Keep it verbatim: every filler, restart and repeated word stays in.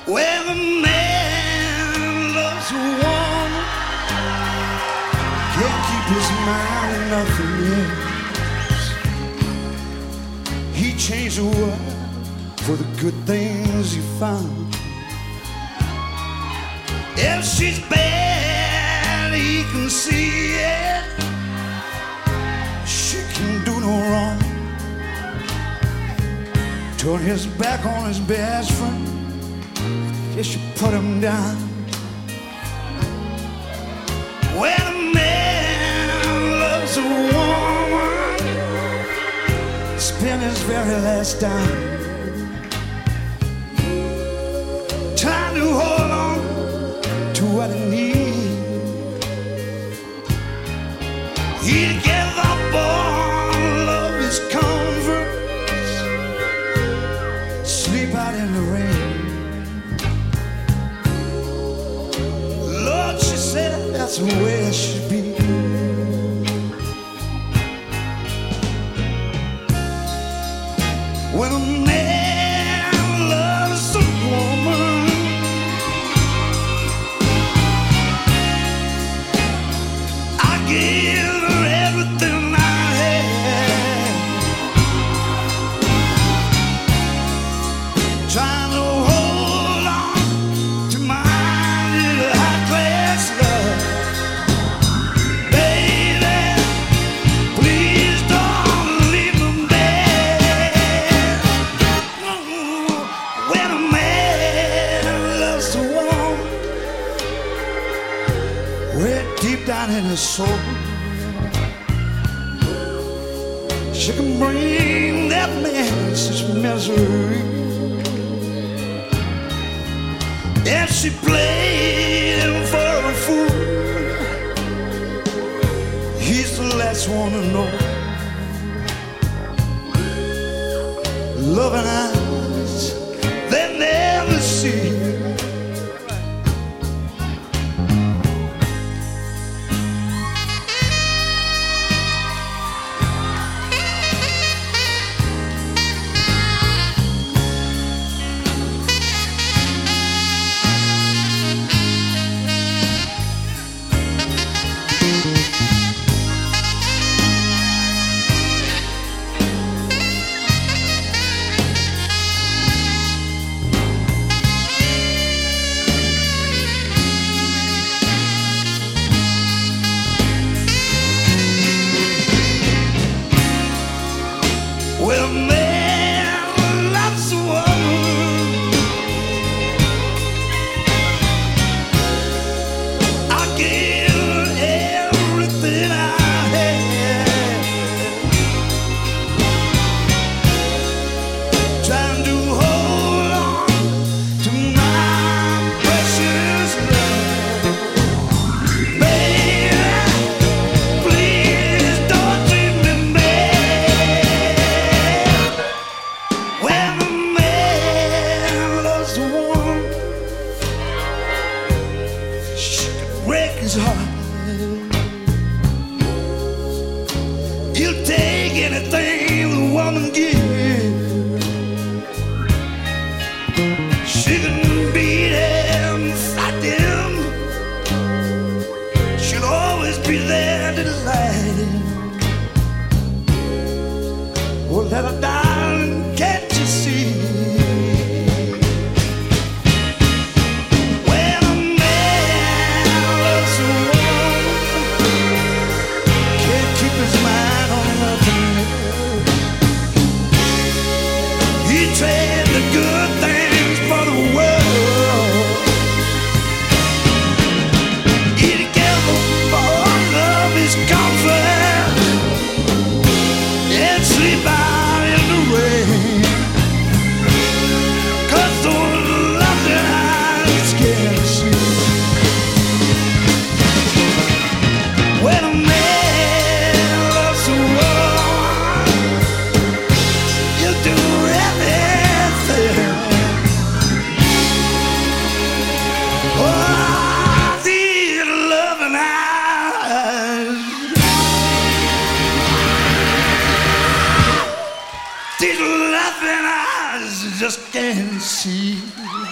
When a man loves a woman, can't keep his mind on nothing else. He changed the world for the good things he found. If she's bad, he can see it. She can do no wrong. Turn his back on his best friend, just to put him down. When a man loves a woman, spend his very last dime trying to hold on to what he needs. He'd give up all of his comforts, sleep out in the rain. Lord, she said that's the way it should be. When a man loves a woman, I give her everything I have, trying to hold on to my little high-class love. Baby, please don't leave me there. When a man loves a woman, way deep down in his soul, she can bring that man such misery. If she played him for a fool, he's the last one to know. Loving eyes they never see. When a man loves a woman, I give her everything I have, trying to hold on to my precious love. Baby, please don't treat me bad. When a man loves a woman, she can break his heart. He'll take anything the woman gives. She can beat him, fight him. She'll always be there to light him. Well, little darling, can't you see? When a man loves a woman, can't keep his mind on nothing else. He trade the good things for the world. He'd give up all of his comfort and sleep out in the rain. 'Cause those lovely eyes can't see. When a man loves a woman, he'll do everything. Oh, these loving eyes, these loving eyes just can't see.